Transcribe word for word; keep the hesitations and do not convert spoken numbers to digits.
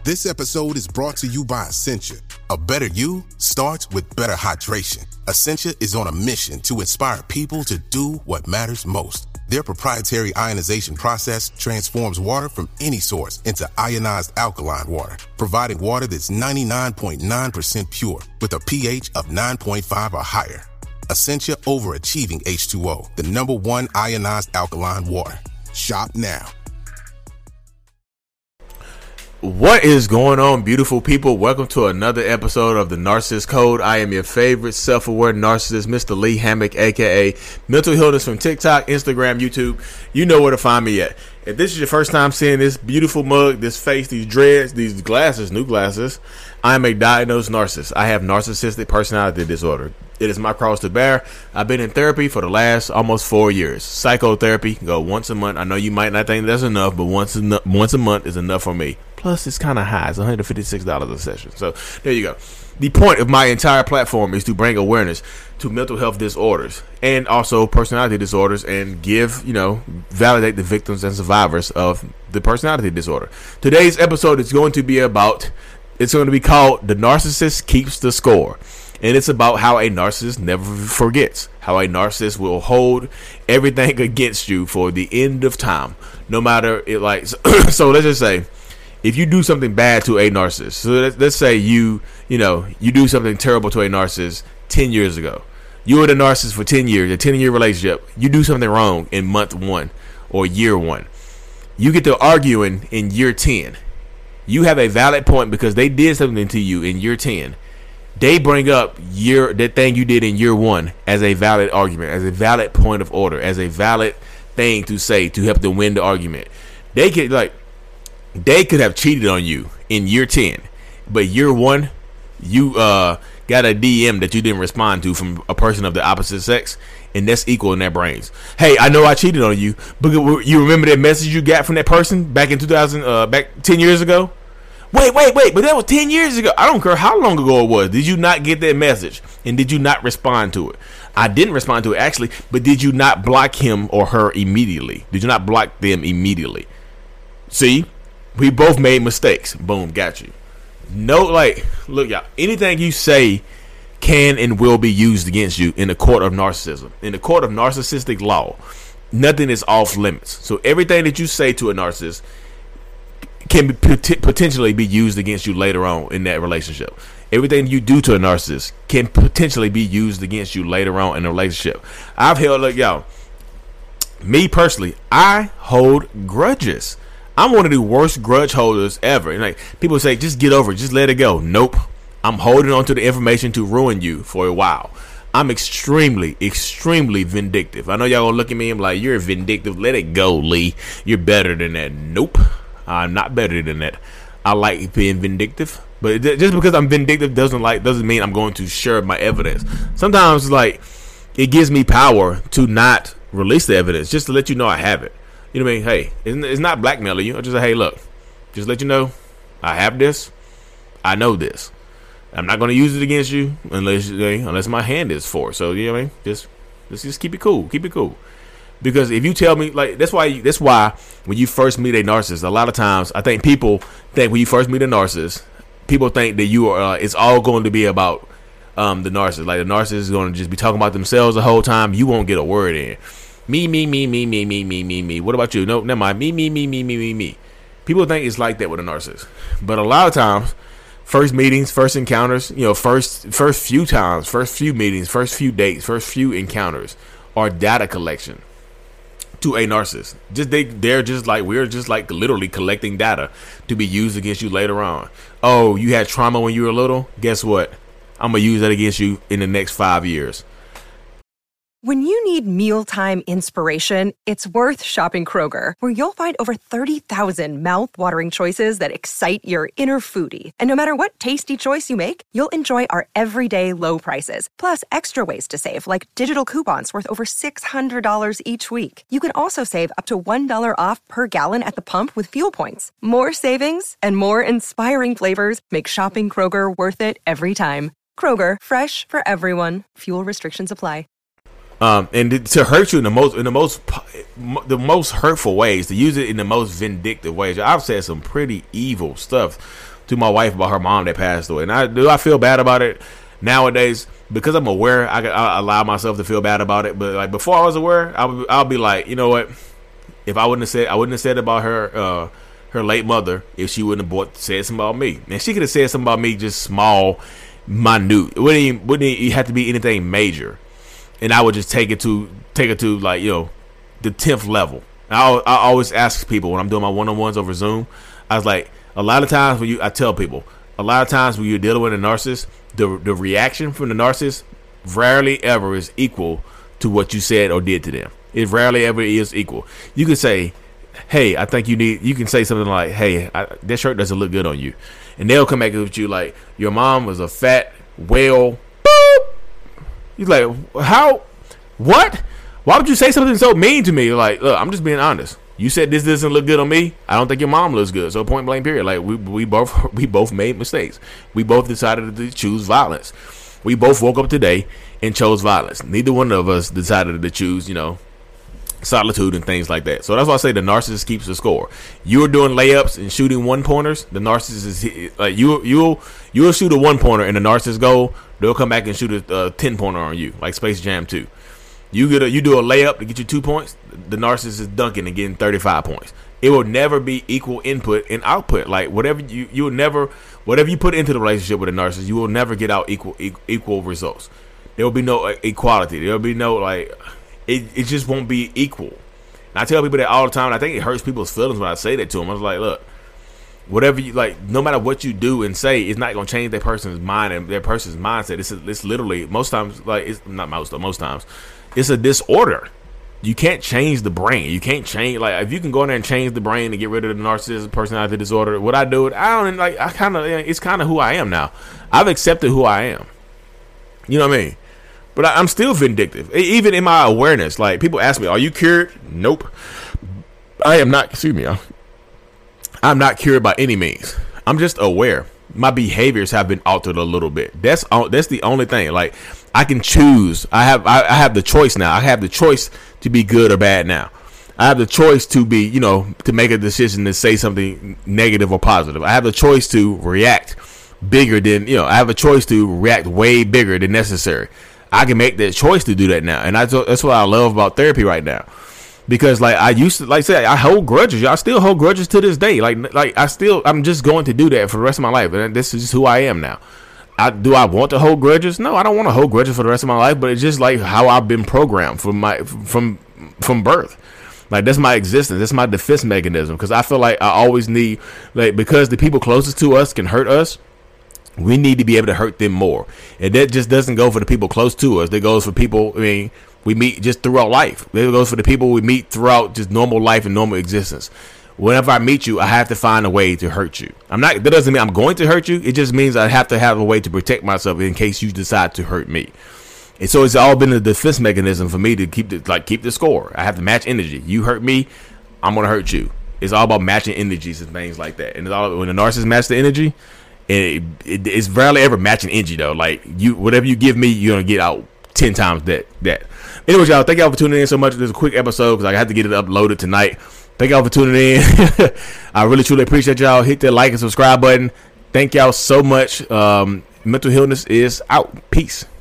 This episode is brought to you by Essentia. A better you starts with better hydration. Essentia is on a mission to inspire people to do what matters most. Their proprietary ionization process transforms water from any source into ionized alkaline water, providing water that's ninety-nine point nine percent pure with a pH of nine point five or higher. Essentia Overachieving H two O, the number one ionized alkaline water. Shop now. What is going on, beautiful people? Welcome to another episode of the Narcissist Code. I am your favorite self-aware narcissist, Mister Lee Hammock, aka Mental Healness from TikTok, Instagram, YouTube. You know where to find me at. If this is your first time seeing this beautiful mug, this face, these dreads, these glasses, new glasses, I am a diagnosed narcissist. I have narcissistic personality disorder. It is my cross to bear. I've been in therapy for the last almost four years. Psychotherapy, go once a month. I know you might not think that's enough, but once a, once a month is enough for me. Plus, it's kind of high. It's one hundred fifty-six dollars a session. So, there you go. The point of my entire platform is to bring awareness to mental health disorders and also personality disorders and give, you know, validate the victims and survivors of the personality disorder. Today's episode is going to be about, it's going to be called The Narcissist Keeps the Score. And it's about how a narcissist never forgets, how a narcissist will hold everything against you for the end of time, no matter it like. So let's just say, if you do something bad to a narcissist, so let's, let's say you, you know, you do something terrible to a narcissist ten years ago. You were the narcissist for ten years, a ten year relationship. You do something wrong in month one or year one. You get to arguing in year ten. You have a valid point because they did something to you in year ten. They bring up year that thing you did in year one as a valid argument, as a valid point of order, as a valid thing to say to help them win the argument. They could like they could have cheated on you in year ten, but year one you uh got a D M that you didn't respond to from a person of the opposite sex, and that's equal in their brains. Hey, I know I cheated on you, but you remember that message you got from that person back in two thousand, uh, back ten years ago? Wait, wait, wait, but that was ten years ago. I don't care how long ago it was. Did you not get that message? And did you not respond to it? I didn't respond to it, actually, but did you not block him or her immediately? Did you not block them immediately? See, we both made mistakes. Boom, got you. No, like, look, y'all, anything you say can and will be used against you in the court of narcissism. In the court of narcissistic law, nothing is off limits. So everything that you say to a narcissist can be pot- potentially be used against you later on in that relationship. Everything you do to a narcissist can potentially be used against you later on in a relationship. I've held, look, y'all, me personally, I hold grudges. I'm one of the worst grudge holders ever. And like people say, just get over it, just let it go. Nope. I'm holding on to the information to ruin you for a while. I'm extremely, extremely vindictive. I know y'all gonna look at me and be like, you're vindictive. Let it go, Lee. You're better than that. Nope. I'm not better than that. I like being vindictive, but just because I'm vindictive doesn't like doesn't mean I'm going to share my evidence. Sometimes, like, it gives me power to not release the evidence, just to let you know I have it. You know what I mean? Hey, it's not blackmailing you. I just say, hey, look, just let you know I have this. I know this. I'm not going to use it against you unless unless my hand is forced. So you know what I mean? Just let's just keep it cool. Keep it cool. Because if you tell me, like, that's why you, that's why when you first meet a narcissist, a lot of times I think people think when you first meet a narcissist, people think that you are, uh, it's all going to be about um, the narcissist. Like the narcissist is going to just be talking about themselves the whole time. You won't get a word in. Me, me, me, me, me, me, me, me, me. What about you? No, never mind. Me, me, me, me, me, me, me. People think it's like that with a narcissist. But a lot of times, first meetings, first encounters, you know, first first few times, first few meetings, first few dates, first few encounters are data collection. To a narcissist, just they they're just like we're just like literally collecting data to be used against you later on. Oh, you had trauma when you were little? Guess what? I'm gonna use that against you in the next five years. When you need mealtime inspiration, it's worth shopping Kroger, where you'll find over thirty thousand mouth-watering choices that excite your inner foodie. And no matter what tasty choice you make, you'll enjoy our everyday low prices, plus extra ways to save, like digital coupons worth over six hundred dollars each week. You can also save up to one dollar off per gallon at the pump with fuel points. More savings and more inspiring flavors make shopping Kroger worth it every time. Kroger, fresh for everyone. Fuel restrictions apply. Um, and to hurt you in the most, in the most, the most hurtful ways, to use it in the most vindictive ways. I've said some pretty evil stuff to my wife about her mom that passed away. And I do I feel bad about it nowadays because I'm aware. I, I allow myself to feel bad about it. But like before I was aware, I'll, I'll be like, you know what? If I wouldn't have said I wouldn't have said about her uh, her late mother if she wouldn't have bought, said something about me. And she could have said something about me just small, minute. It wouldn't even, wouldn't even have to be anything major. And I would just take it to take it to like, you know, the tenth level. I I always ask people when I'm doing my one-on-ones over Zoom. I was like, a lot of times when you, I tell people, a lot of times when you're dealing with a narcissist, the the reaction from the narcissist rarely ever is equal to what you said or did to them. It rarely ever is equal. You can say, hey, I think you need, you can say something like, hey, I, that shirt doesn't look good on you. And they'll come back with you like, your mom was a fat whale. Boop. You're like, how? What? Why would you say something so mean to me? Like, look, I'm just being honest. You said this doesn't look good on me. I don't think your mom looks good. So point blank period. Like we we both we both made mistakes. We both decided to choose violence. We both woke up today and chose violence. Neither one of us decided to choose, you know, solitude and things like that. So that's why I say the narcissist keeps the score. You're doing layups and shooting one pointers. The narcissist is like you you'll you'll shoot a one pointer and the narcissist go. They'll come back and shoot a uh, ten pointer on you, like Space Jam two. You get a, you do a layup to get you two points. The narcissist is dunking and getting thirty-five points. It will never be equal input and output. Like whatever you you will never whatever you put into the relationship with a narcissist, you will never get out equal equal, equal results. There will be no equality. There will be no like it. It just won't be equal. And I tell people that all the time. And I think it hurts people's feelings when I say that to them. I was like, look, whatever you like, no matter what you do and say, it's not gonna change that person's mind and their person's mindset. It's it's literally most times like it's not most most times. It's a disorder. You can't change the brain. You can't change like if you can go in there and change the brain and get rid of the narcissism, personality disorder. What I do it, I don't like. I kind of it's kind of who I am now. I've accepted who I am. You know what I mean? But I, I'm still vindictive, even in my awareness. Like people ask me, "Are you cured?" Nope. I am not. Excuse me. I'm, I'm not cured by any means. I'm just aware. My behaviors have been altered a little bit. That's that's the only thing. Like I can choose. I have I, I have the choice now. I have the choice to be good or bad now. I have the choice to be, you know, to make a decision to say something negative or positive. I have the choice to react bigger than, you know, I have a choice to react way bigger than necessary. I can make that choice to do that now. And that's, that's what I love about therapy right now. Because like I used to, like I said, I hold grudges. I still hold grudges to this day. Like, like I still, I'm just going to do that for the rest of my life. And this is just who I am now. I, do I want to hold grudges? No, I don't want to hold grudges for the rest of my life. But it's just like how I've been programmed from my from from birth. Like that's my existence. That's my defense mechanism. Because I feel like I always need, like, because the people closest to us can hurt us. We need to be able to hurt them more. And that just doesn't go for the people close to us. That goes for people, I mean, we meet just throughout life. That goes for the people we meet throughout just normal life and normal existence. Whenever I meet you, I have to find a way to hurt you. I'm not. That doesn't mean I'm going to hurt you. It just means I have to have a way to protect myself in case you decide to hurt me. And so it's all been a defense mechanism for me to keep the like keep the score. I have to match energy. You hurt me, I'm gonna hurt you. It's all about matching energies and things like that. And it's all when the narcissist match the energy, it, it, it's rarely ever matching energy though. Like you, whatever you give me, you're gonna get out ten times that. That. Anyways, y'all, thank y'all for tuning in so much. This is a quick episode because I had to get it uploaded tonight. Thank y'all for tuning in. I really truly appreciate y'all. Hit that like and subscribe button. Thank y'all so much. Um, mental illness is out. Peace.